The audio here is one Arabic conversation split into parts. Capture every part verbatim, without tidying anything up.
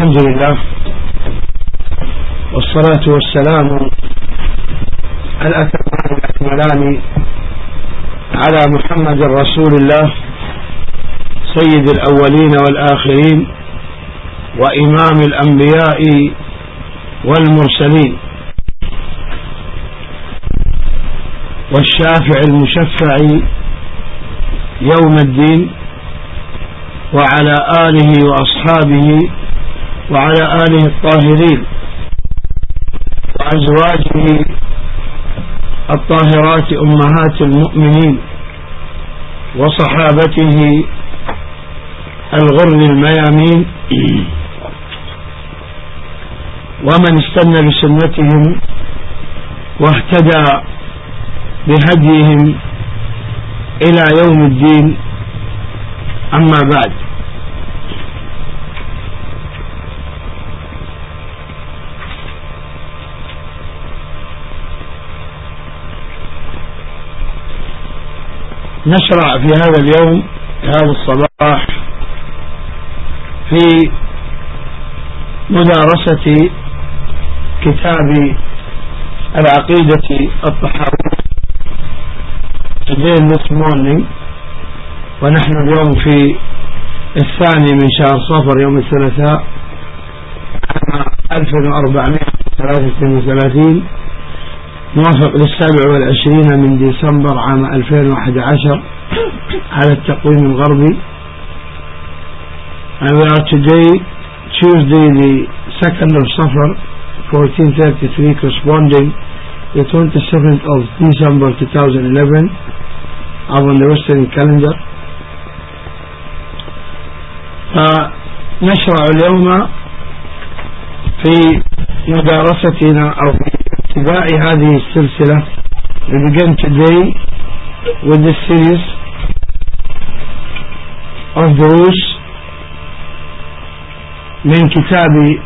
الحمد لله والصلاة والسلام الأتمان الأكملان على محمد رسول الله سيد الأولين والآخرين وإمام الأنبياء والمرسلين والشافع المشفع يوم الدين، وعلى آله وأصحابه وعلى آله الطاهرين وأزواجه الطاهرات أمهات المؤمنين وصحابته الغر الميامين ومن استنى بسنتهم واهتدى بهديهم إلى يوم الدين. أما بعد، نشرع في هذا اليوم هذا الصباح في مدارسة كتاب العقيدة الطحاوية today this morning، ونحن اليوم في الثاني من شهر صفر يوم الثلاثاء عام ألف وأربعمائة وثلاثة وثلاثين موافق للسابع والعشرين من ديسمبر عام ألفين وأحد عشر على التقويم الغربي. And we are today Tuesday the second of Safar fourteen thirty-three, corresponding the twenty-seventh of December two thousand eleven on the Western calendar. فنشرع اليوم في مدارستنا أو في ابتداء هذه السلسلة. We begin today with the series of دروس من كتاب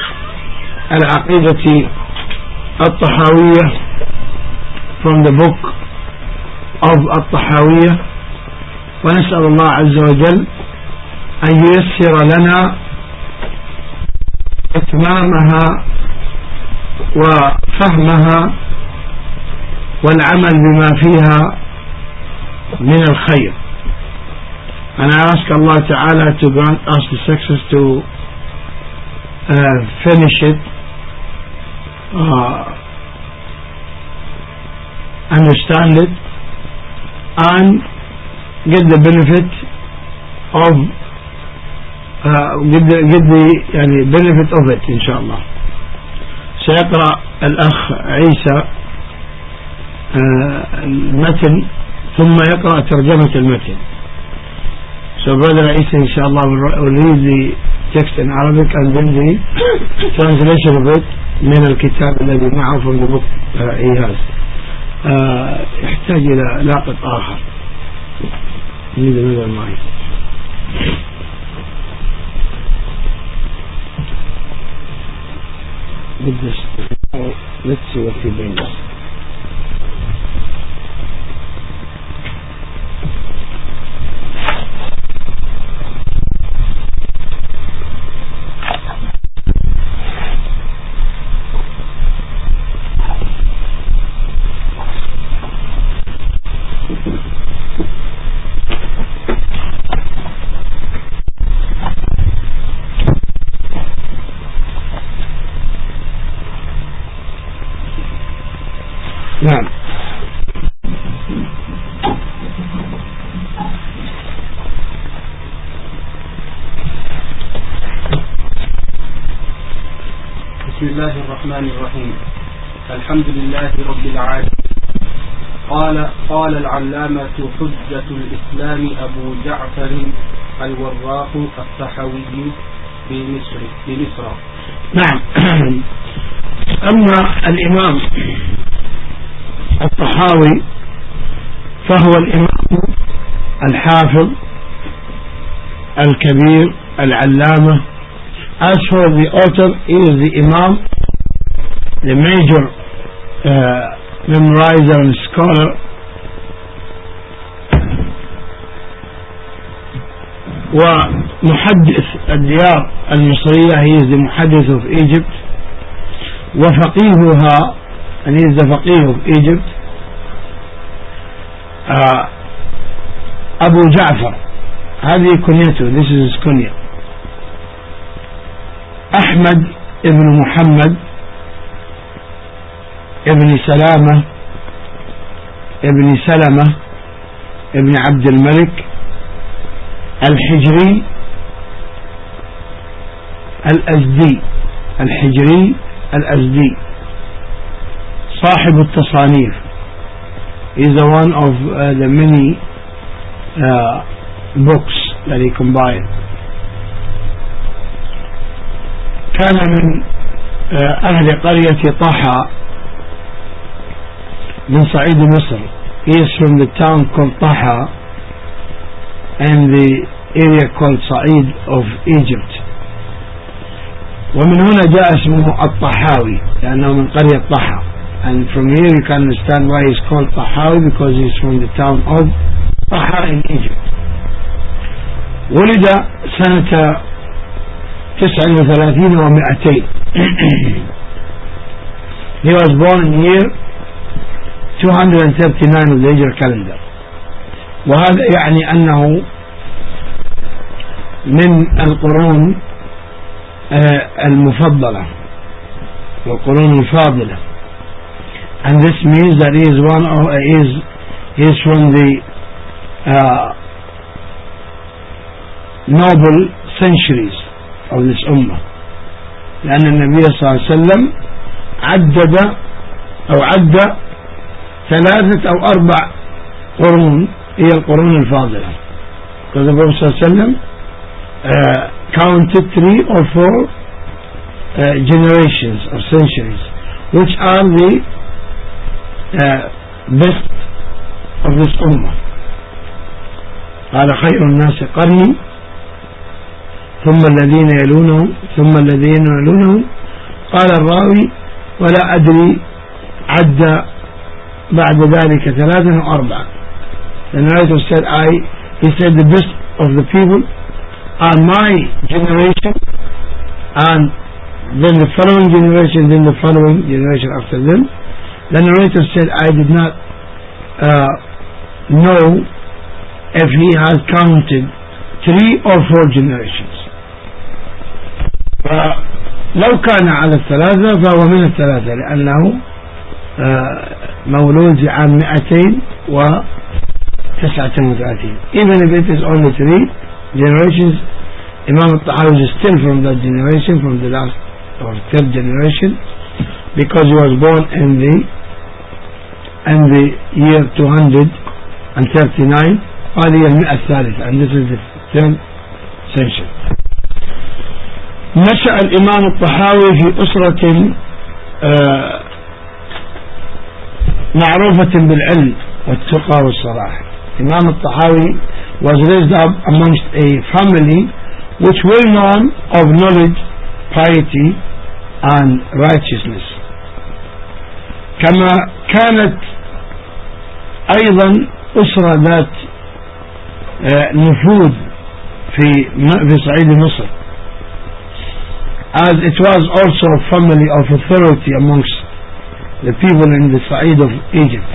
العقيدة الطحاوية from the book of الطحاوية، ونسأل الله عز وجل أن ييسر لنا إتمامها وفهمها والعمل بما فيها من الخير. And I ask Allah Ta'ala to grant us the success to uh, finish it, uh, understand it, and get the benefit of uh, get the, get the يعني benefit of it إن شاء الله. سيقرأ الأخ عيسى uh, المتن ثم يقرأ ترجمة المتن. So brother Isa inshallah will, will read the text in Arabic and then the translation of it من الكتاب الذي معه from the book uh, he has. uh, يحتاج إلى لاقط آخر. need another mic. with this oh, let's see what he brings. نعم. بسم الله الرحمن الرحيم. الحمد لله رب العالمين. قال قال العلامة حجة الإسلام أبو جعفر الوراق الطحاوي بمصر بمصر. نعم. أما الإمام الطحاوي فهو الإمام الحافظ الكبير العلامة. As for the author, he is the Imam, the major uh, memorizer and scholar ومحدث الديار المصرية. he is the محدث of Egypt وفقيهها and he is the فقيه of Egypt. uh, أبو جعفر هذه كنيته, this is his كنية. أحمد ابن محمد ابن سلامة ابن سلمة ابن عبد الملك الحجري الأزدي الحجري الأزدي صاحب التصانيف. is the one of uh, the many uh, books that he combined. كان من uh, أهل قرية طحا من صعيد مصر. he is from the town called طحا and the area called صعيد of Egypt. ومن هنا جاء اسمه الطحاوي لأنه من قرية طحا. and from here you can understand why he's called طحاوي because he's from the town of طحا in Egypt. ولد سنة تسع وثلاثين ومئتين. he was born in year two hundred thirty-nine of the Hijra calendar. وهذا يعني أنه من القرون المفضلة والقرون الفاضلة. and this means that he is one of uh, is he is from the uh, noble centuries of this ummah. لأن النبي صلى الله عليه وسلم عدد أو عد ثلاثة أو أربع قرون هي القرون الفاضلة. because the Prophet صلى الله عليه وسلم uh, counted three or four uh, generations or centuries which are the uh, best of this ummah. قال خير الناس قرني ثم الذين يلونهم ثم الذين يلونهم. قال الراوي ولا أدري عد بعد ذلك ثلاثة أو أربعة. the narrator said I he said the best of the people are my generation and then the following generation then the following generation after them. the narrator said I did not uh, know if he has counted three or four generations. فلو كان على الثلاثة فهو من الثلاثة لأنه مولود في عام مئتين وتسعة وثلاثين. even if it is only three generations, Imam al-Tahawi is still from that generation, from the last or third generation, because he was born in the in the year two hundred thirty-nine. هذه المئة الثالثة and this is the third century. نشأ الإمام الطحاوي في أسرة آه معروفة بالعلم والتقى والصلاح. Imam al-Tahawi was raised up amongst a family which were known of knowledge, piety and righteousness. كما كانت أيضا أسرة ذات نفوذ في في صعيد مصر, as it was also a family of authority amongst the people in the Sa'id of Egypt.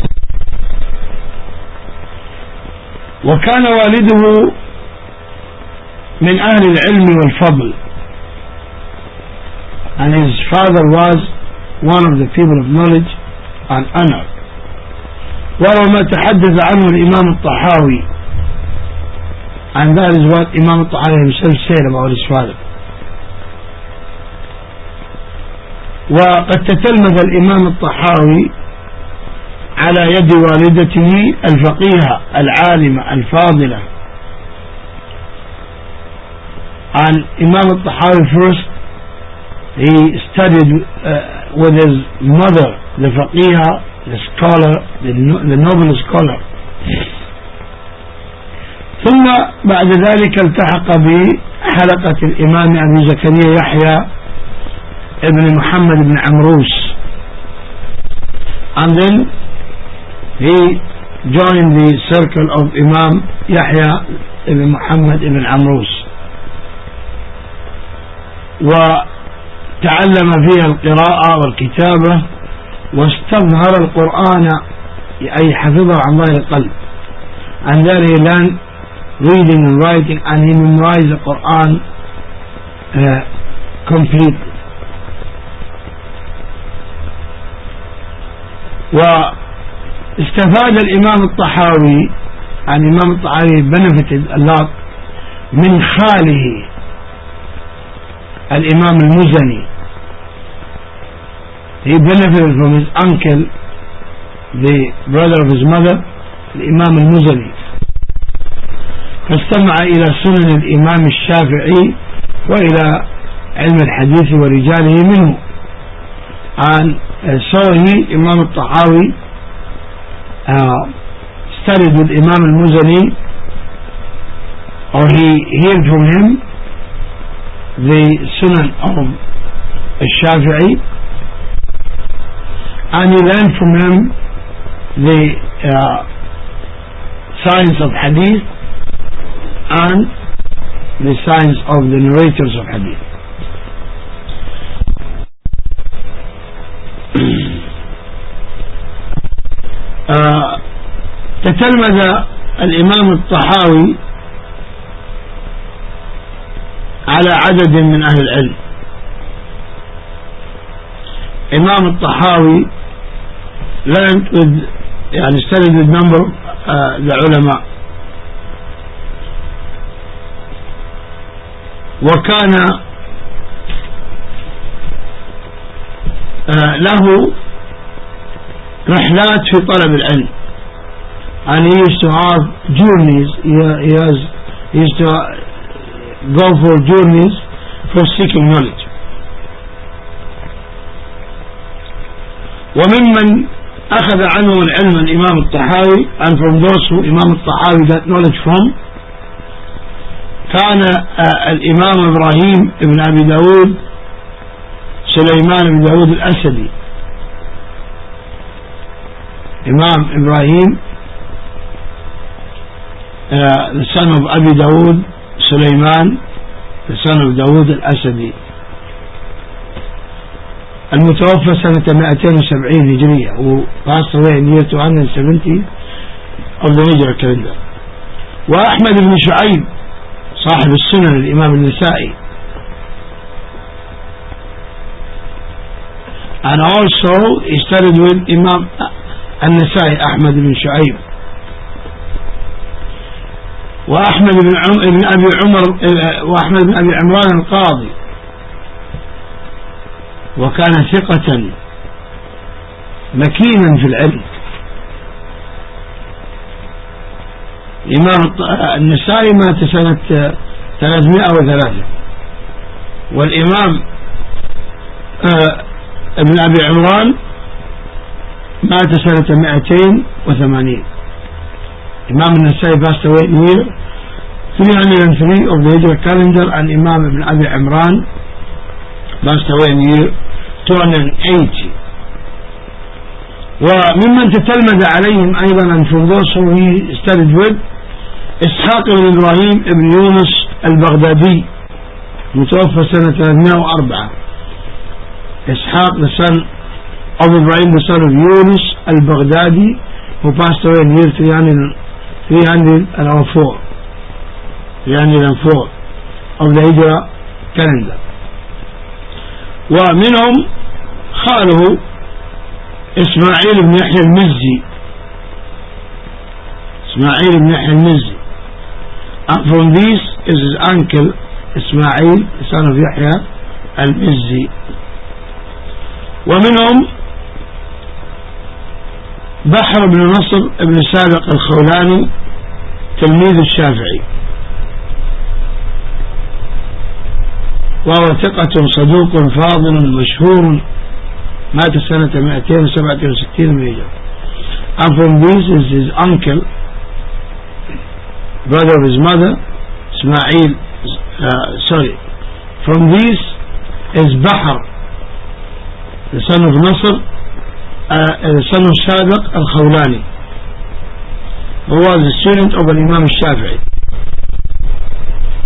وكان والده من أهل العلم والفضل, and his father was one of the people of knowledge and honor. وهو ما تحدث عنه الإمام الطحاوي, and that is what Imam al-Tahawi himself said about his father. وقد تتلمذ الإمام الطحاوي على يد والدته الفقيهة العالمة الفاضلة. and Imam al-Tahawi first he studied uh, with his mother, the faqihah, the scholar, the, the noble scholar. ثم بعد ذلك التحق بحلقة الإمام أبي زكريا يحيى ابن محمد بن عمروس, and then he joined the circle of Imam Yahya بن محمد بن عمروس، وتعلم فيها القراءة والكتابة واستظهر القرآن، أي حفظه عن ظهر القلب. And there he learned reading and writing, and he memorized the Quran uh, completely. واستفاد الإمام الطحاوي، الإمام الطحاوي benefited a lot من خاله الإمام المزني. He benefited from his uncle, the brother of his mother, الإمام المزني. فاستمع إلى سنن الإمام الشافعي وإلى علم الحديث ورجاله منه. And uh, so he, Imam al-Tahawi, uh, studied with Imam al-Muzani, or he heard from him the Sunan of al-Shafi'i, and he learned from him the uh, science of Hadith and the science of the narrators of Hadith. آه تتلمذ الإمام الطحاوي على عدد من أهل العلم. إمام الطحاوي learned with يعني studied with number uh, the علماء، وكان uh, له رحلات في طلب العلم، and he used to have journeys. He, he, has, he used to go for journeys for seeking knowledge. وممن أخذ عنه العلم الإمام الطحاوي, and from those who Imam الطحاوي got knowledge from, كان الإمام إبراهيم ابن أبي داود سليمان بن داود الأسدي. Imam Ibrahim, uh, the son of Abi Dawood, Sulaiman, the son of Dawood al-Asadi, المتوفى سنة مئتين وسبعين هجرية, who passed away in year two hundred seventy of the Hijra calendar. وأحمد بن شعيب صاحب السنن الإمام النسائي, and also he studied with Imam النسائي أحمد بن شعيب. وأحمد بن, عم... بن أبي عمر وأحمد بن أبي عمران القاضي, وكان ثقة مكينا في العلم. الإمام النسائي مات سنة ثلاثمائة وثلاثة, والإمام ابن أبي عمران مات سنة مئتين وثمانين. Imam al-Nasai passed away in year three hundred three of the Hijra calendar, and Imam ibn Abi Imran passed away in year two hundred eighty. وممن تتلمذ عليهم أيضا, and from those who he studied with, إسحاق بن إبراهيم ابن يونس البغدادي, متوفى سنة ثلاثمائة وأربعة. إسحاق the son of Ibrahim, the son of Yunus al-Baghdadi, who passed away in year three hundred four of the Hijra calendar. ومنهم خاله إسماعيل بن يحيى المزي, إسماعيل بن يحيى المزي, and from this is his uncle Ismail, the son of Yahya al-Mizzi. ومنهم بحر بن نصر بن سابق الخولاني, تلميذ الشافعي, وهو ثقة صدوق فاضل مشهور, مات سنة مئتين وسبعة وستين من الهجرة. And from this is his uncle, brother of his mother, Ismail, uh, sorry, from this is Bahr, the son of Nasr, uh, the son of Sabiq al-Khawlani, who was a student of Imam al-Shafi'i.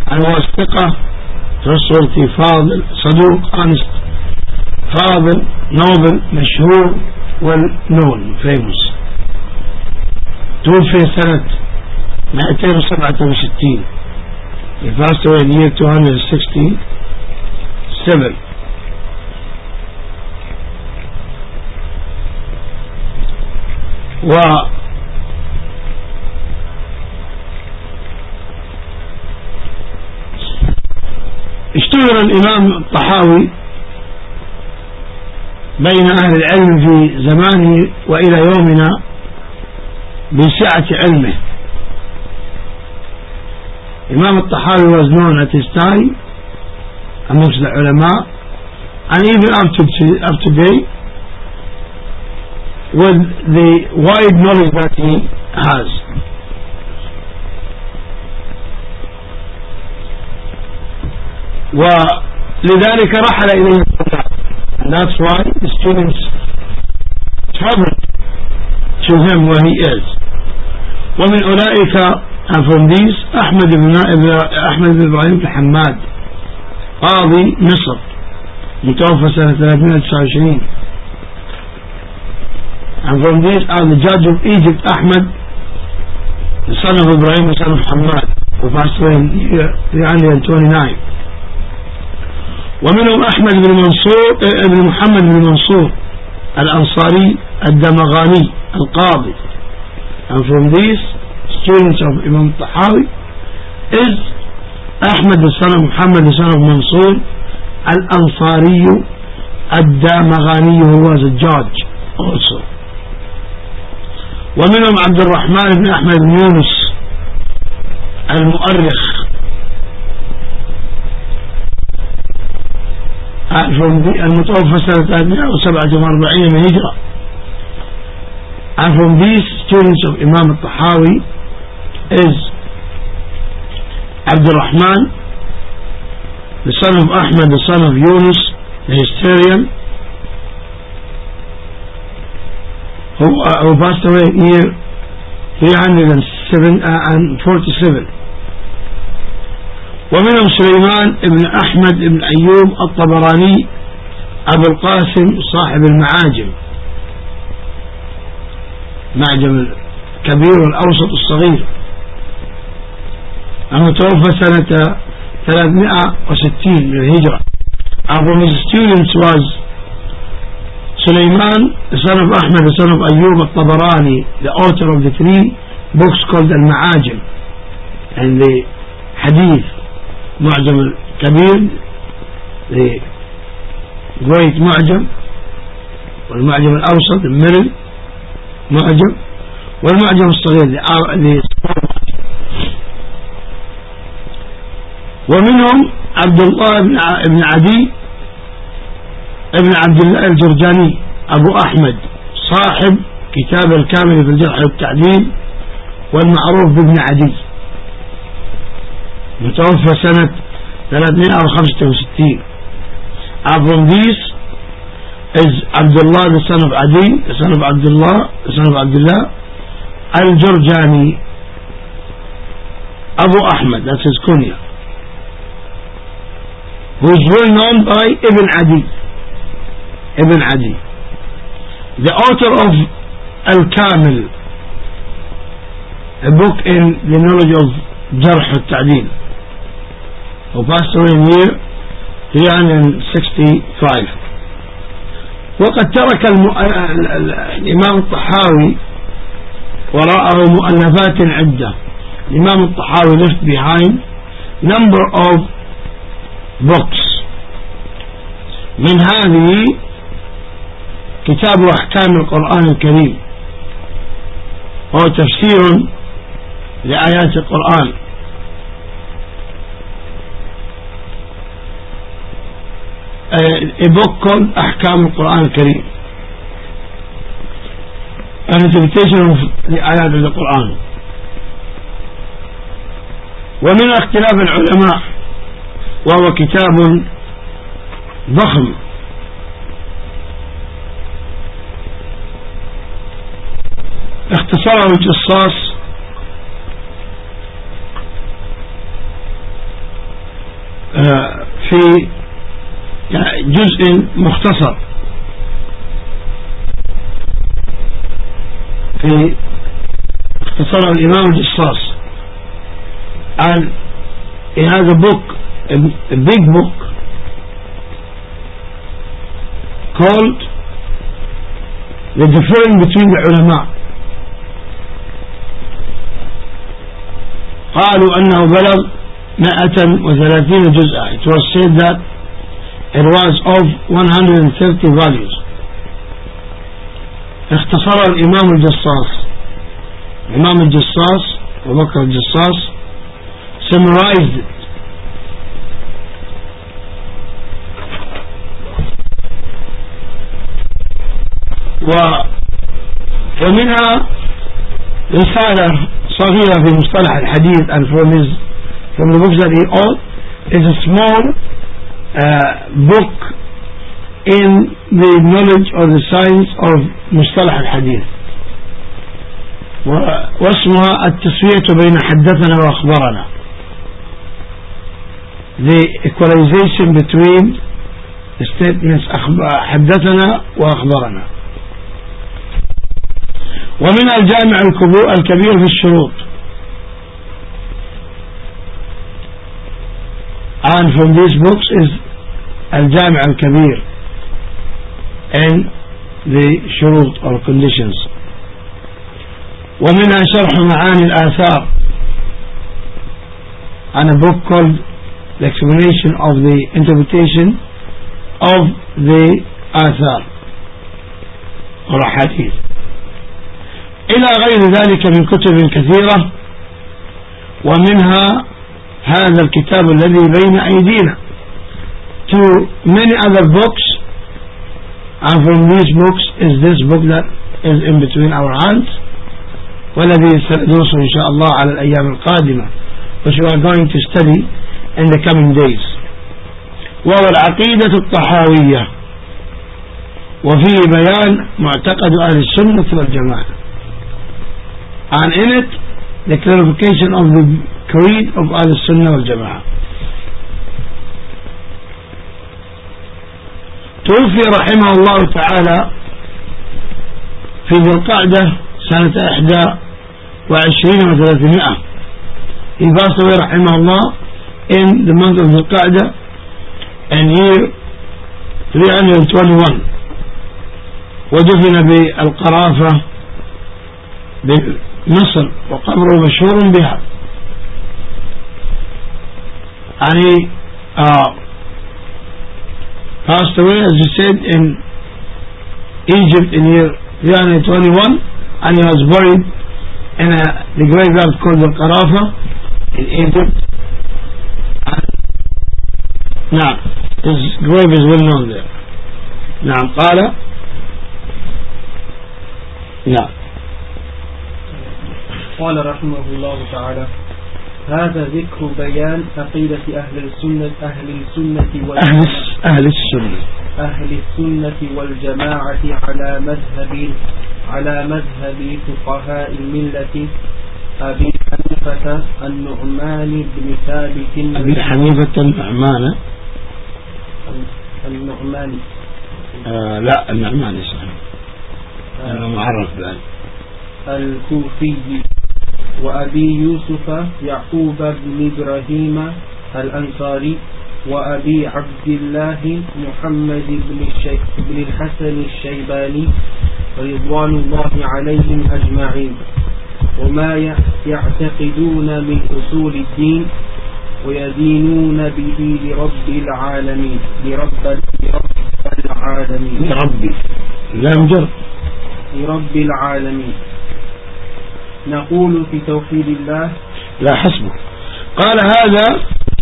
الوثقة رسولتي فاضل صدوق أنست فاضل نوبل مشهور والنون فيموس. توفي سنة مئتين وسبعة وستين. He passed away in the year two hundred sixty-seven. و اشتهر الإمام الطحاوي بين أهل العلم في زمانه وإلى يومنا بسعة علمه. Imam al-Tahawi was known at his time amongst the ulama, and even up to, up to date, with the wide knowledge that he has. ولذلك رحل إليه الطلاب, and that's why the students traveled to him where he is. ومن أولئك and from these أحمد بن أحمد بن إبراهيم الحماد قاضي مصر متوفى سنة ثلاثمائة وتسعة وعشرين. and from these are the judge of Egypt Ahmed, the son of Ibrahim, the son of Hamad, who passed away in three hundred twenty-nine. ومنهم أحمد بن منصور ابن محمد بن منصور الأنصاري الدمغاني القاضي. and from these students of Imam Tahawi is Ahmad the son of Muhammad the son of Mansur al-Ansari al-Damaghani, who was a judge also. ومنهم عبد الرحمن بن أحمد بن يونس المؤرخ المتوفى سنة ثلاثمائة وسبعة وأربعين من هجرة. and from these students of Imam al-Tahawi is Abdul Rahman, the son of Ahmad, the son of Yunus, the historian, who, uh, who passed away in year three hundred forty-seven. ومنهم سليمان ابن أحمد ابن أيوب الطبراني أبو القاسم صاحب المعاجم، معجم الكبير والأوسط الصغير، المتوفى سنة ثلاثمائة وستين من الهجرة. and from his students was Sulaiman, the son of Ahmad, the son of Ayyub al-Tabarani, the author of the three books called Al-Ma'ajim, and the Hadith, Mu'jam al-Kabir, the great Mu'jam, wal-Mu'jam al-Awsat, the middle Mu'jam, wal-Mu'jam al-Saghir, the small Mu'jam. ومنهم عبد الله بن عدي ابن عبد الله الجرجاني أبو أحمد صاحب كتاب الكامل في الجرح والتعديل والمعروف بابن عدي، متوفى سنة ثلاثمائة وخمسة وستين. and from these is Abdullah the son of Adi, the son of Abdullah, the son of Abdullah al-Jurjani Abu Ahmad, that's his kunya, who is well known by Ibn Adi. Ibn Adi, the author of Al-Kamil, a book in the knowledge of Jarh al-Ta'dil, who passed away in year three hundred sixty-five. وقد ترك الإمام الطحاوي وراءه مؤلفات عدة. الإمام الطحاوي left behind number of books. من هذه كتاب أحكام القرآن الكريم، هو تفسير لآيات القرآن، a book called أحكام القرآن الكريم, an interpretation of the آيات of the Quran. ومن اختلاف العلماء، وهو كتاب ضخم اختصره الجصاص في جزء مختصر في اختصر الإمام الجصاص and he has a book a, a big book called The Difference Between the Ulama. قالوا أنه بلغ مئة وثلاثين جزءا. It was said that it was of one hundred thirty volumes. اختصر الإمام الجصاص الإمام الجصاص أبو بكر الجصاص summarized it. ومنها رسالة صغيرة في مصطلح الحديث and from his from the books that he wrote is a small uh, book in the knowledge or the science of مصطلح الحديث واسمها التسوية بين حدثنا وأخبرنا, the equalization between the statements حدثنا وأخبرنا. ومن الجامع الكبير في الشروط, and from these books is الجامع الكبير and the شروط or conditions. ومنها شرح معاني الآثار and a book called the explanation of the interpretation of the آثار or حديث, إلى غير ذلك من كتب كثيرة. ومنها هذا الكتاب الذي بين أيدينا, to many other books, and from these books is this book that is in between our hands, والذي سندرسه إن شاء الله على الأيام القادمة, which we are going to study in the coming days. وهو العقيدة الطحاوية, وفيه بيان معتقد أهل السنة والجماعة, and in it the clarification of the creed of أهل السنة والجماعة. توفي رحمه الله تعالى في ذي القعدة سنة إحدى وعشرين وثلاثمائة. He passed away رحمه الله in the month of ذي القعدة in year three hundred twenty-one, ودفن بالقرافة بمصر وقبره مشهور بها. and he uh, passed away as you said in Egypt in year three hundred twenty-one, and he was buried in a, the graveyard called Al-Qarafa in Egypt. Now his grave is well known there. نعم قال نعم قال رحمه الله تعالى: هذا ذكر بيان عقيدة أهل السنة أهل السنة أهل أهل السنة أهل السنة والجماعة على مذهب على مذهب فقهاء الملة أبي حنيفة النعمان بن ثابت. أبي حنيفة النعمان النعمان آه لا النعمان صحيح أنا معرف بأن الكوفي، وأبي يوسف يعقوب بن إبراهيم الأنصاري، وأبي عبد الله محمد بن, الشي... بن الحسن الشيباني رضوان الله عليهم أجمعين، وما يعتقدون من أصول الدين ويدينون به لرب العالمين لرب, لرب العالمين لربي لا مجرد لرب العالمين. نقول في توحيد الله لا حسبه. قال هذا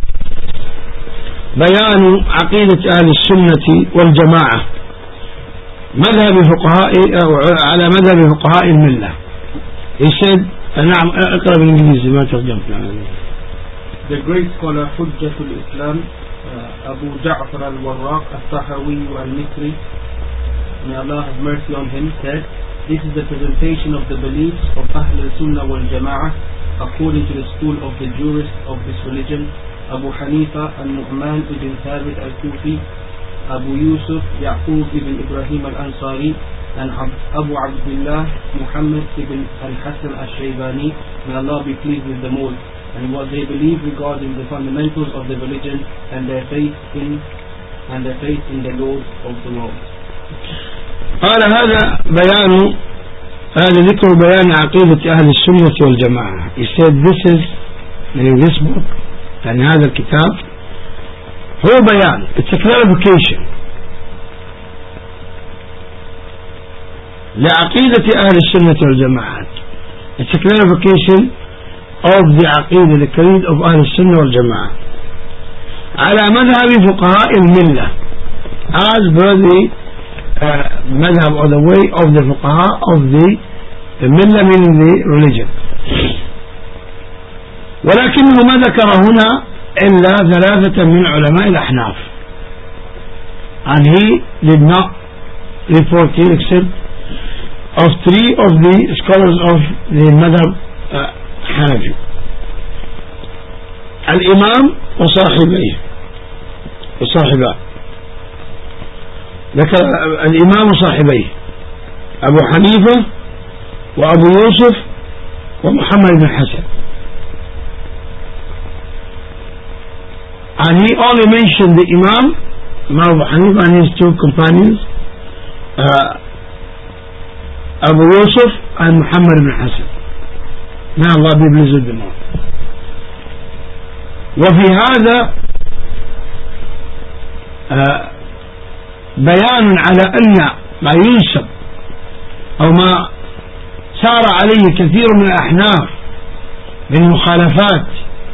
بيان عقيدة أهل السنة والجماعة مذهب فقهاء على مذهب فقهاء الملة. He said نعم اقرأ بالإنجليزي ما ترجمت. The great scholar حجة الإسلام أبو جعفر الوراق الطحاوي المصري, may Allah have mercy on him, said, this is the presentation of the beliefs of Ahl al-Sunnah wal Jama'ah according to the school of the jurists of this religion, Abu Hanifa An-Nu'man ibn Thabit Al-Kufi, Abu Yusuf Yaqub ibn Ibrahim Al-Ansari, and Abu Abdullah Muhammad ibn Al-Hasan Al-Shaybani, may Allah be pleased with them all, and what they believe regarding the fundamentals of the religion and their faith in and their faith in the Lord of the world. قال هذا بيان هذا ذكر بيان عقيدة أهل السنة والجماعة. He said this is in this book, يعني هذا الكتاب هو بيان, it's a clarification لعقيدة أهل السنة والجماعة. It's a clarification of the عقيدة, the creed of أهل السنة والجماعة على مذهب فقهاء الملة, as per the uh, مذهب or the way of the فقهاء of the, the ملة, meaning the religion. ولكنه ما ذكر هنا إلا ثلاثة من علماء الأحناف, and he did not report here except of three of the scholars of the madhab uh, Hanafi, الإمام وصاحبيه وصاحبه. ذكر الإمام وصاحبيه أبو حنيفة وأبو يوسف ومحمد بن حسن, and he only mentioned the Imam, Imam Abu Hanifa and his two companions, uh, Abu Yusuf and Muhammad ibn Hassan. May Allah be pleased with them all. وفي هذا uh, بيان على أن ما ينسب أو ما سار عليه كثير من الأحناف من مخالفات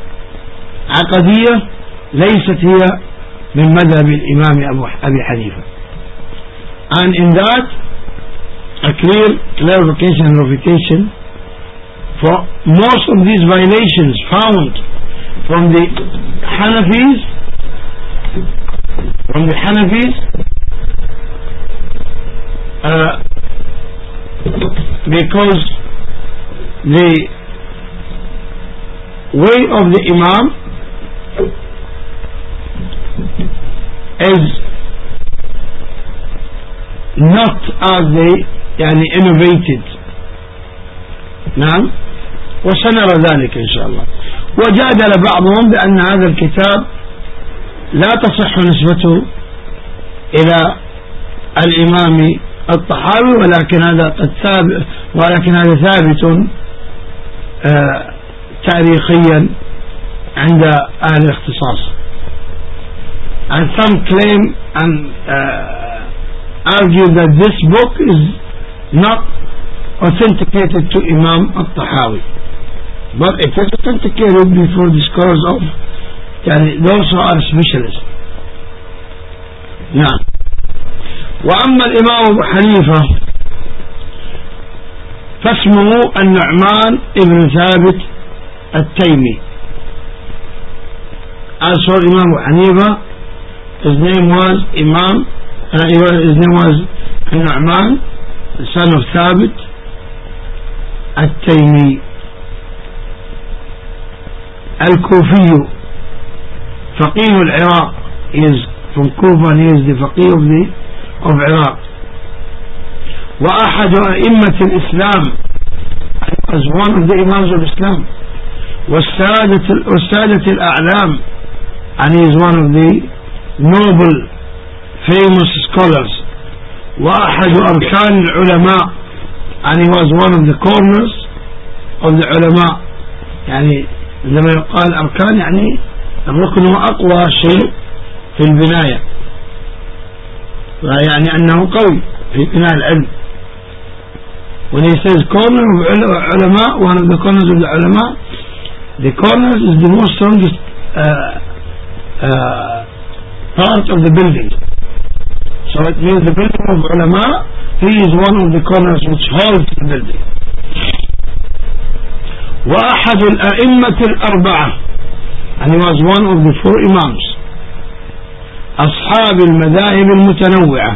عقدية ليست هي من مذهب الإمام أبو أبي حنيفة. And in that a clear clarification and refutation for most of these violations found from the Hanafis, from the Hanafis, uh, because the way of the Imam is not as they يعني innovated. نعم, وسنرى ذلك إن شاء الله. وجادل بعضهم بأن هذا الكتاب لا تصح نسبته إلى الإمام الطحاوي, ولكن هذا قد ثابت ولكن هذا ثابت آه تاريخيا عند أهل الاختصاص. And some claim and uh, argue that this book is not authenticated to Imam al-Tahawi, but it is authenticated before the scholars of يعني those who are specialists. نعم. وأما الإمام أبو حنيفة فاسمه النعمان ابن ثابت التيمي. As for Imam Abu Hanifa, his name was Imam, uh, his name was Nu'man, the son of Thabit At-Taymi Al-Kufi, Faqih al-Iraq. He is from Kufa and he is the Faqih of the of Iraq. وأحد أئمة الإسلام, as one of the Imams of Islam. والسادة والسادة الأعلام, and he is one of the noble famous scholars. وأحد أركان العلماء, and he was one of the corners of the علماء. يعني لما يقال أركان يعني الركن هو أقوى شيء في البناية, يعني أنه قوي في بناء العلم. When he says corner of علماء, one of the corners of the علماء, the corner is the most strongest uh, uh, part of the building. So it means the building of ulama, he is one of the corners which holds the building. وأحد الأئمة الأربعة, and he was one of the four imams. أصحاب المذاهب المتنوعة,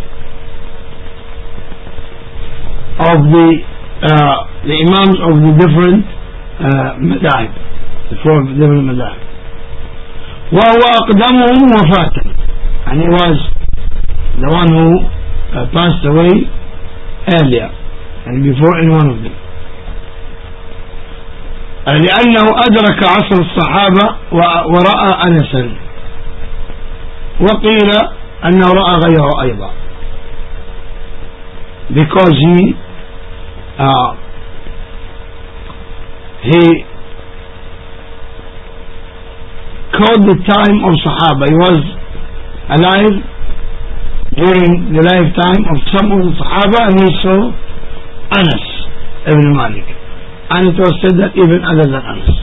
of the uh, the imams of the different uh, madhahib, the four different madhahib. وهو أقدمهم وفاة, and he was the one who uh, passed away earlier and before any one of them, لأنه أدرك عصر الصحابة ورأى أنسا, وقيل أنه رأى غيره أيضا, because he uh, he called the time of Sahaba. He was alive during the lifetime of some of the Sahaba, and he saw Anas ibn Malik, and it was said that even other than Anas.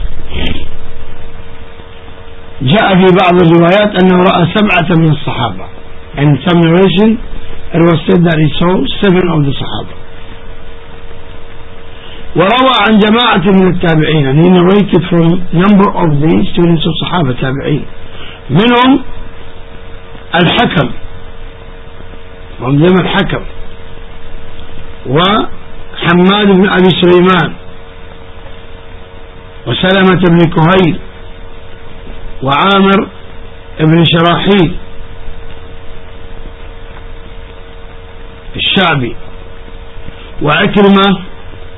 جاء في بعض الروايات أنه رأى سبعة من الصحابة, and in some narration it was said that he saw seven of the Sahaba. وروى عن جماعة من التابعين, and he narrated from number of the students of Sahaba تابعين, منهم الحكم, from them الحكم, وحماد بن أبي سليمان, وسلمة بن كهيل, وعامر بن شراحيل الشعبي, وعكرمة,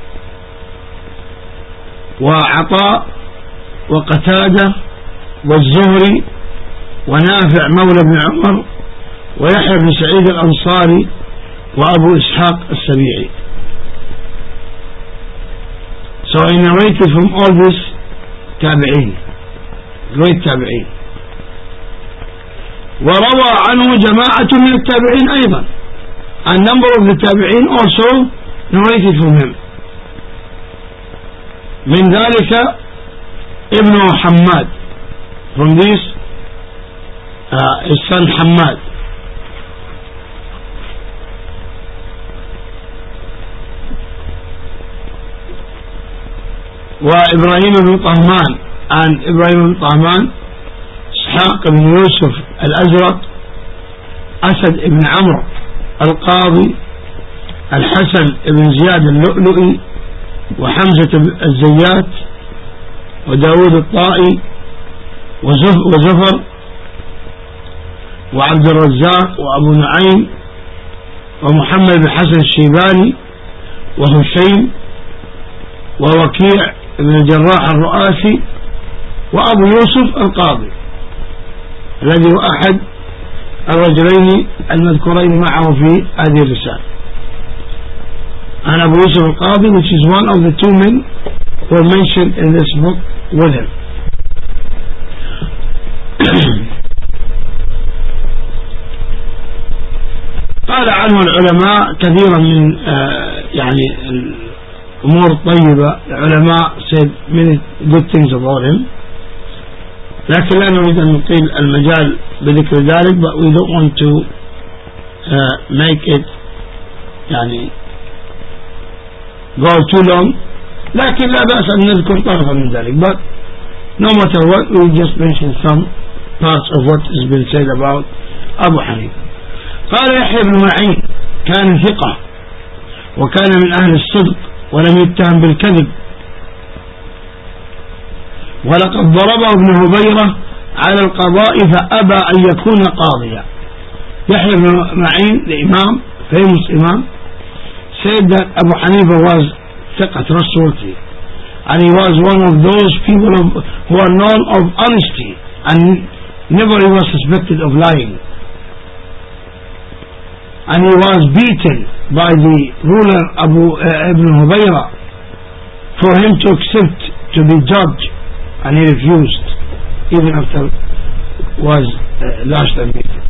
وعطاء, وقتادة, والزهري, ونافع مولى بن عمر, ويحيى بن سعيد الأنصاري, وأبو إسحاق السبيعي. So I narrated from all this تابعين, great تابعين. وروى عنه جماعة من التابعين أيضا, a number of the تابعين also narrated from him. من ذلك ابن حماد, from this uh, his son حماد, وإبراهيم بن طهمان, and إبراهيم بن طهمان, إسحاق بن يوسف الأزرق, أسد بن عمرو القاضي, الحسن بن زياد اللؤلؤي, وحمزة الزيات, وداود الطائي, وزفر, وعبد الرزاق, وأبو نعيم, ومحمد بن حسن الشيباني, وهشيم, ووكيع بن الجراح الرؤاسي, وأبو يوسف القاضي الذي هو أحد الرجلين المذكورين معه في هذه الرسالة. And Abu Yusuf al-Qadi, which is one of the two men who are mentioned in this book with him. قال عنه العلماء كثيرا من آه يعني الأمور الطيبة. العلماء said many good things about him, لكن لا نريد أن نطيل المجال بذكر ذلك, but we don't want to uh, make it يعني go too long, لكن لا بأس أن نذكر طرفا من ذلك, but no matter what, we just mention some parts of what has been said about أبو حنيفة. قال يحيى بن معين كان ثقة وكان من أهل الصدق ولم يتهم بالكذب, ولقد ضربه ابن هبيرة على القضاء فأبى أن يكون قاضيا. يحيى بن معين, the Imam, famous Imam, said that Abu Hanifa was ثقة trustworthy, and he was one of those people of, who are known of honesty and never he was suspected of lying, and he was beaten by the ruler Abu uh, Ibn Hubayra for him to accept to be judge, and he refused even after was uh, lashed and beaten.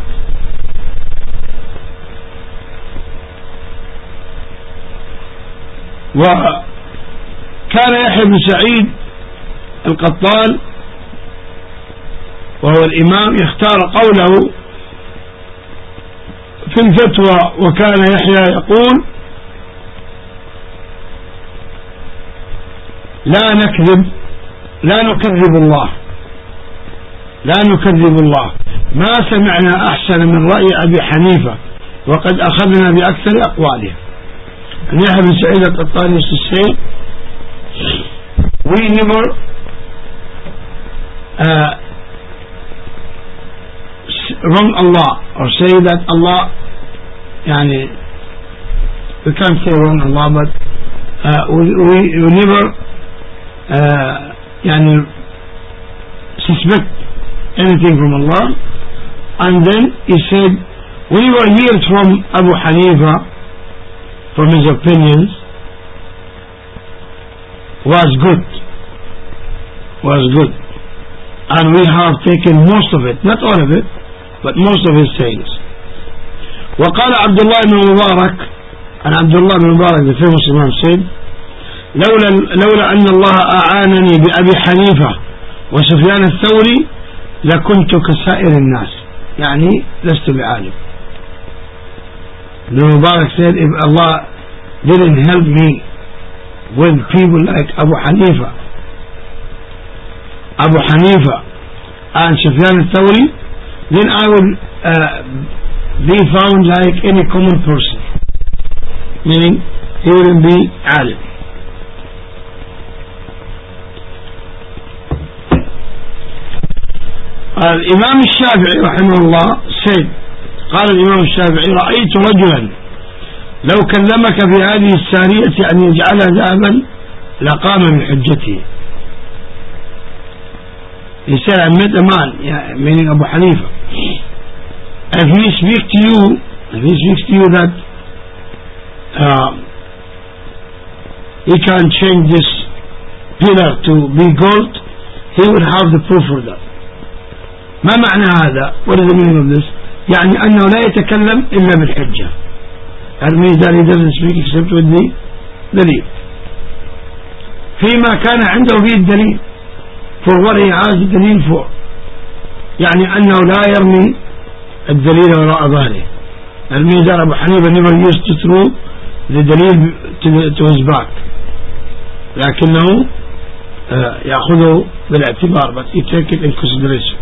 وكان يحيى بن سعيد القطان وهو الإمام يختار قوله في الفتوى, وكان يحيى يقول لا نكذب لا نكذب الله لا نكذب الله ما سمعنا أحسن من رأي أبي حنيفة وقد أخذنا بأكثر أقواله. And Yahya bin Sa'id al-Qattan used to say, we never uh, wrong Allah or say that Allah, yani, we can't say wrong Allah, but uh, we, we, we never uh, yani, suspect anything from Allah. And then he said, whenever he hears from Abu Hanifa, from his opinions, was good, was good. And we have taken most of it, not all of it, but most of his sayings. وقال عبد الله بن مبارك, and Abdullah ibn Mubarak, the famous Imam, said, لولا, لولا أن الله أعانني بأبي حنيفة وسفيان الثوري لكنت كسائر الناس. يعني لست بعالم. Ibn Mubarak said, if Allah didn't help me with people like Abu Hanifa, Abu Hanifa and Sufyan al-Thawri, then I would uh, be found like any common person, meaning he wouldn't be alim. الإمام الشافعي رحمه الله said, قال الإمام الشافعي رأيت رجلا لو كلمك في هذه السارية أن يجعلها ذهبا لقام بحجته. He said, I met a man, yeah, meaning Abu Hanifa. If he speaks to you, if he speaks to you that uh, he can change this pillar to be gold, he will have the proof for that. ما معنى هذا؟ What is the meaning of this? يعني أنه لا يتكلم إلا بالحجة. That means that he doesn't speak except with the دليل. فيما كان عنده فيه الدليل. For what he has the دليل for. يعني أنه لا يرمي الدليل وراء ظهره. That means that Abu Hanifa never used to throw the دليل to, the, to his back. لكنه uh, يأخذه بالاعتبار, but he take it in consideration.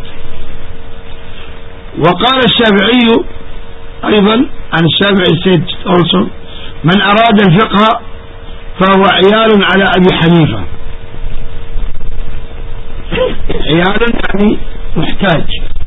وقال الشافعي أيضا, عن الشافعي said also, من أراد الفقه فهو عيال على أبي حنيفة. عيال يعني محتاج,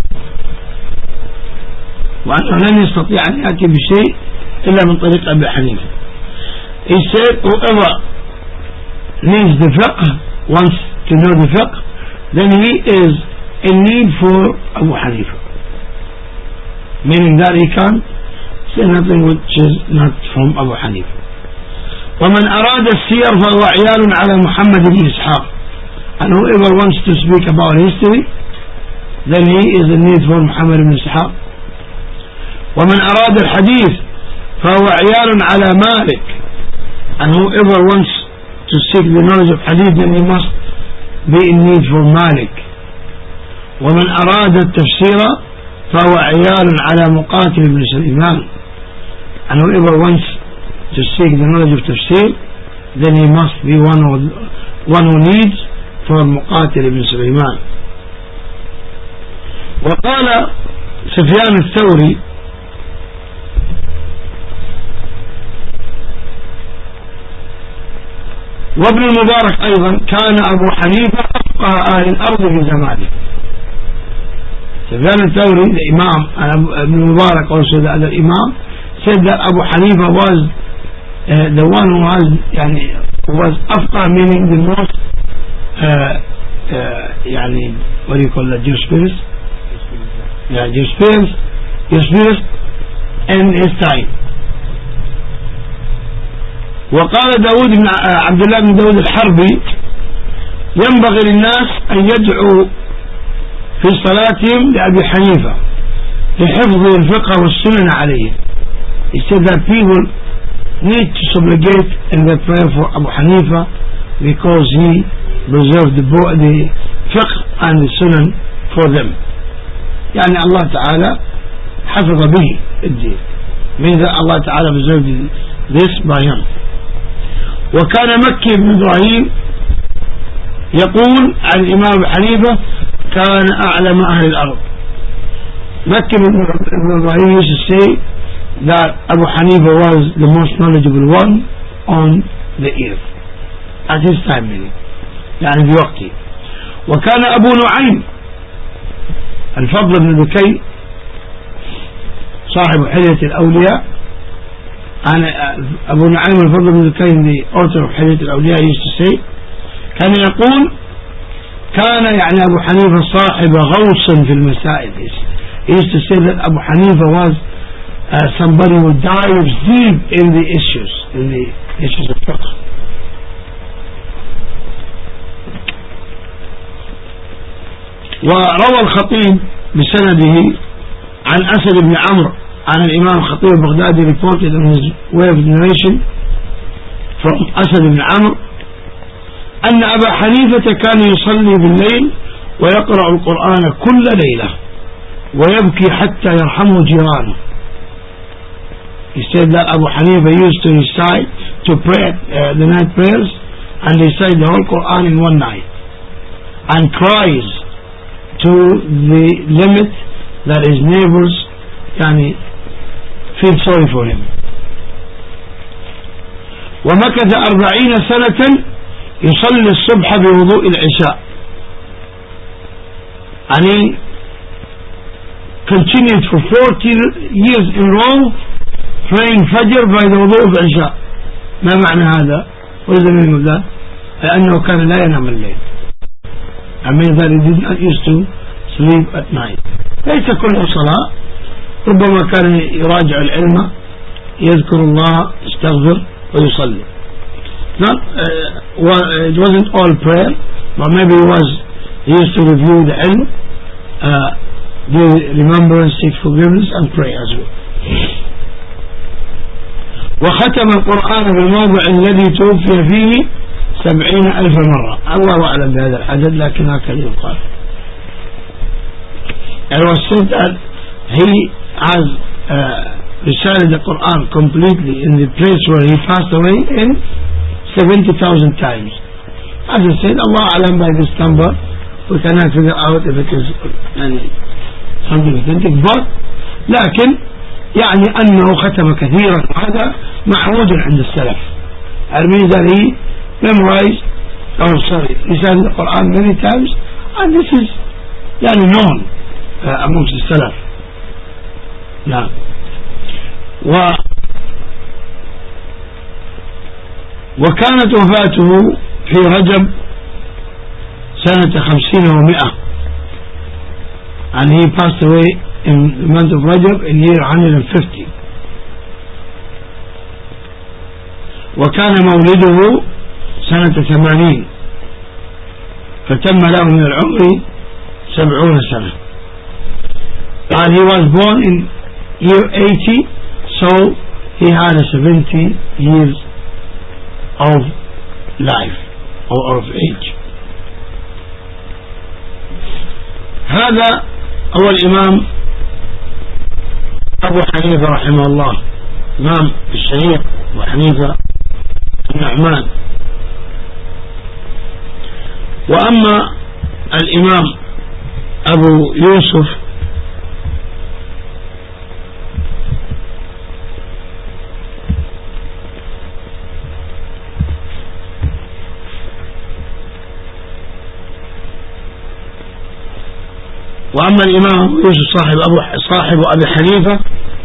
وأنه لن يستطيع أن يأتي بشيء إلا من طريق أبي حنيفة. He said, whoever needs the fiqh, wants to know the fiqh, then he is in need for Abu Hanifa. Meaning that he can't say nothing which is not from Abu Hanifa. ومن أراد السير فهو عيال على محمد بن إسحاق. And whoever wants to speak about history, then he is in need for Muhammad ibn Ishaq. ومن أراد الحديث فهو عيال على مالك. And whoever wants to seek the knowledge of hadith, then he must be in need for Malik. ومن أراد التفسير فهو عيال على مقاتل بن سليمان. And whoever wants to seek the knowledge of tafsir, then he must be one who, one who needs for مقاتل بن سليمان. وقال سفيان الثوري وابن المبارك أيضا, كان أبو حنيفة أفقه أهل الأرض في زمانه. سفيان الثوري, the Imam, and Ibn Mubarak also the other Imam, said that Abu Hanifa was uh, the one who was, yani, who was afqah, meaning the most uh, uh, yani, what do you call that, jurisprudence? Yeah, jurisprudence, jurisprudence in his time. وقال داود بن عبد الله بن داود الحربي ينبغي للناس أن يدعوا في صلاتهم لأبي حنيفة لحفظ الفقه والسنن عليه. He said that people need to supplicate in their prayer for Abu Hanifa because he preserved the, the fiqh and the sunan for them. يعني Allah Ta'ala حفظ به الدين, means that Allah Ta'ala preserved this by him. وكان مكي بن إبراهيم يقول عن الإمام أبي حنيفة كان أعلم أهل الأرض. مكي بن إبراهيم used to say that Abu Hanifa was the most knowledgeable one on the earth at his time, meaning يعني في وقته. وكان أبو نعيم الفضل بن بكي صاحب حلية الأولياء. أنا أبو نعيم الفضل بن دكين the author of حلية الأولياء used to say كان يقول كان يعني أبو حنيفة صاحب غوص في المسائل. He used to say that Abu Hanifa was uh, somebody who dives deep in the issues in the issues of fiqh. وروى الخطيب بسنده عن أسد بن عمرو عن الإمام الخطيب البغدادي reported in his way of narration from أسد بن عمرو أن أبا حنيفة كان يصلي بالليل ويقرأ القرآن كل ليلة ويبكي حتى يرحمه جيرانه. He said that Abu Hanifa used to recite to pray uh, the night prayers and recite the whole Quran in one night and cries to the limit that his neighbors يعني feel sorry for him. ومكث أربعين سنة يصلي الصبح بوضوء العشاء. and he continued for forty years in row praying Fajr by the wudu of Isha. ما معنى هذا؟ what is the meaning of that? لأنه كان لا ينام الليل. I mean that he did not used to sleep at night. ليس كل صلاة، ربما كان يراجع العلم يذكر الله يستغفر ويصلي. Not uh, well, it wasn't all prayer, but maybe he was he used to review the ilm, uh, do remembrance, seek forgiveness and pray as well. وختم القرآن بالموضع الذي توفي فيه سبعين ألف مرة. الله أعلم بهذا العدد لكن هكذا يقال. It was said that he has uh, recited the Quran completely in the place where he passed away in seventy thousand times. As I said, Allah Alam by this number we cannot figure out if it is uh, something authentic, but لكن يعني أنه ختم كثيرا وهذا معهود عند السلف. I mean that he memorized or sorry recited the Quran many times and this is يعني known uh, amongst the Salaf. نعم. و وكانت وفاته في رجب سنة خمسين ومئة and he passed away in the month of Rajab in year one hundred fifty. وكان مولده سنة ثمانين فتم له من العمر سبعون سنة. and he was born in year eighty, so he had a seventy years of life or of age. هذا هو الإمام أبو حنيفة رحمه الله، إمام الشهير أبو حنيفة النعمان. وأما الإمام أبو يوسف وأما الإمام أبو يوسف صاحب أبو صاحب أبي حنيفة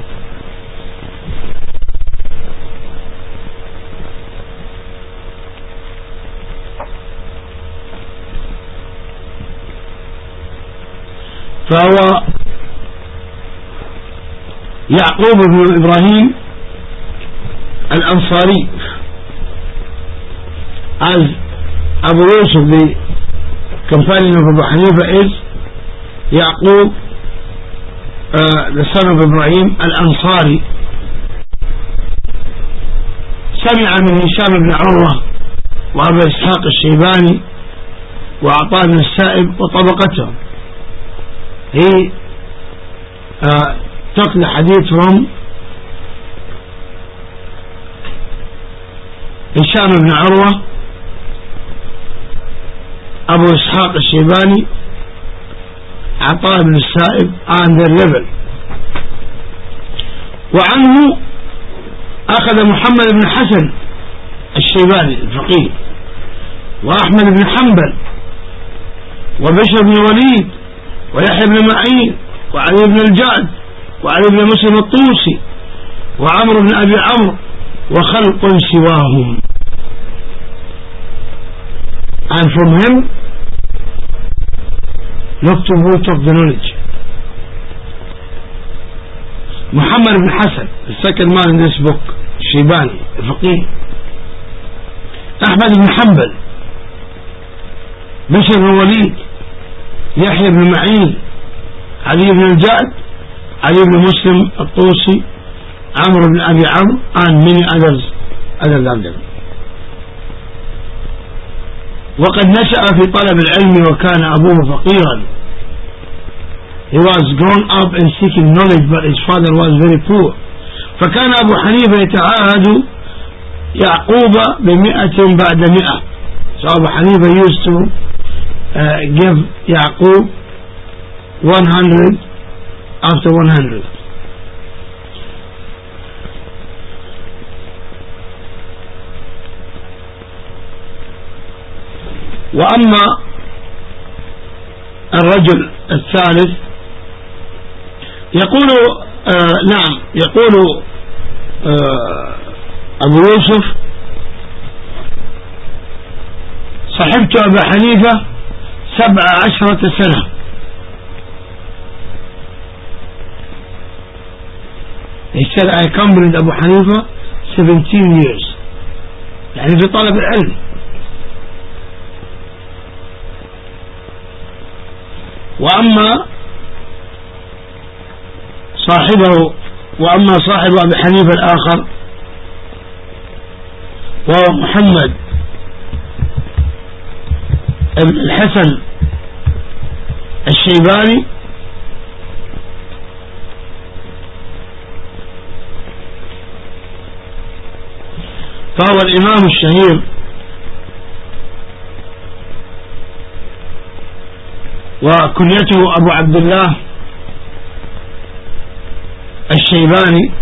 فهو يعقوب بن إبراهيم الأنصاري. as Abu Yusuf the companion of Abu Hanifa is يعقوب uh, the son of Ibrahim الأنصاري. سمع من هشام بن عروة وأبا إسحاق الشيباني وعطاء بن السائب وطبقتهم. he uh, took the hadith from هشام بن عروة أبو إسحاق الشيباني عطاء بن السائب on their level. وعنه أخذ محمد بن حسن الشيباني الفقيه وأحمد بن حنبل وبشر بن وليد ويحيى بن معين وعلي بن الجعد وعلي بن مسلم الطوسي وعمرو بن أبي عمرو وخلق سواهم. And from him, look to root of the knowledge. Muhammad ibn Hassan, the second man in this book, Shaybani, the faqih. Ahmad ibn Hanbal, Bishr ibn Walid, Yahya ibn Ma'in, Ali ibn al-Ja'd, Ali ibn Muslim al-Tusi, Amr ibn Abi Amr, and many others other than them. وقد نشأ في طلب العلم وكان أبوه فقيرا. He was grown up in seeking knowledge, but his father was very poor. فكان أبو حنيفة يتعاهد يعقوب بمئة بعد مئة. So Abu Hanifa used to uh, give Yaqub one hundred after one hundred. وأما الرجل الثالث يقول آه نعم يقول آه أبو يوسف صحبت أبا حنيفة سبع عشرة سنة. He said I accompanied أبو حنيفة seventeen years, يعني في طلب العلم. وأما صاحبه وأما صاحب أبي حنيفة الآخر وهو محمد ابن الحسن الشيباني فهو الإمام الشهير وكنيته أبو عبد الله الشيباني.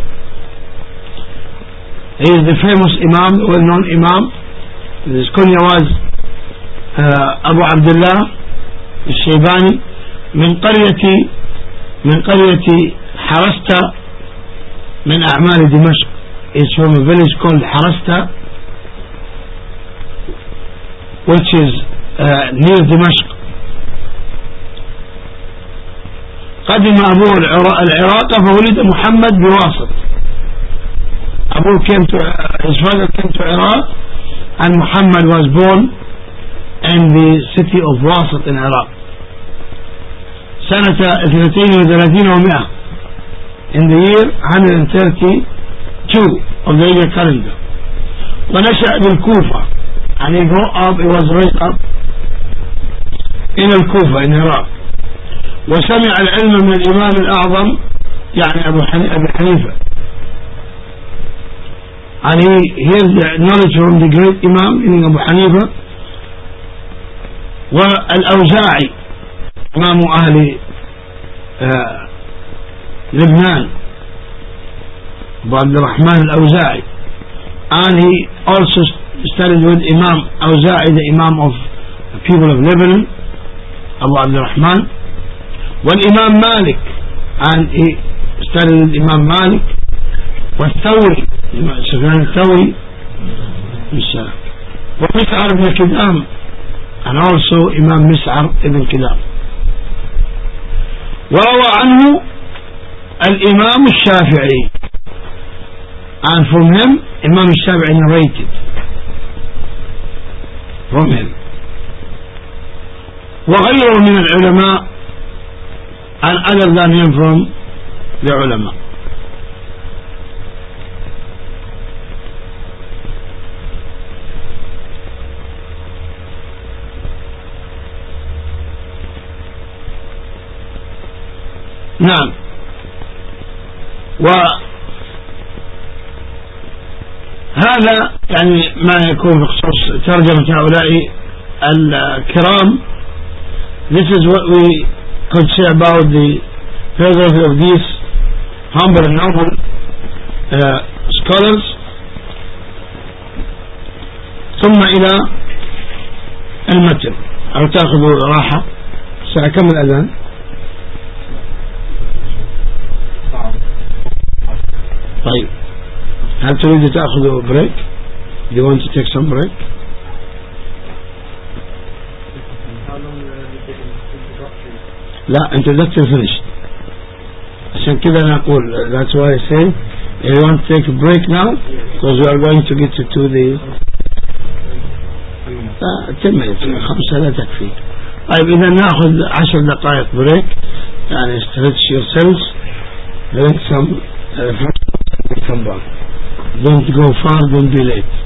He is the famous Imam, the well-known Imam. His kunya was uh, Abu Abdullah الشيباني من قرية من قرية حرستا من أعمال دمشق. It's from a village called Harasta, which is uh, near Dimashq. قدم أبوه العراق فولد محمد بواسط. أبوه came to, his father came to Iraq, and Muhammad was born in the city of Wasit in Iraq. سنة اثنتين وثلاثين ومئة, in the year one hundred thirty-two of the year calendar. ونشأ بالكوفة, and he grew up, he was raised up in الكوفة in Iraq. وسمع العلم من الإمام الأعظم يعني أبو حنيفة, and he hears the knowledge from the great Imam meaning أبو حنيفة. والأوزاعي إمام أهل آه لبنان أبو عبد الرحمن الأوزاعي, and he also studied with Imam Awza'i, the Imam of the people of Lebanon, Abu Abd al-Rahman. والإمام مالك, and he studied with Imam Malik. والثوري سفيان الثوري ومسعر بن كدام, and also Imam مسعر ibn كدام. وروى عنه الإمام الشافعي, and from him Imam الشافعي narrated from him. وغيره من العلماء, and other than him from the ulama. نعم. وهذا يعني ما يكون بخصوص ترجمة هؤلاء الكرام. This is what we could say about the biography of these humble and noble uh, scholars. ثم إلى المتن. أو تأخذوا راحة سأكمل الأذان. طيب هل تريد تأخذوا بريك؟ Do you want to take some break? How long are we taking introductory? لا introductory finished. عشان كذا أنا أقول that's why I say if you want to take a break now because we are going to get to the ten minutes خمسة لا تكفي. طيب إذا نأخذ عشر دقائق بريك يعني stretch yourselves drink some uh, come back don't go far don't be late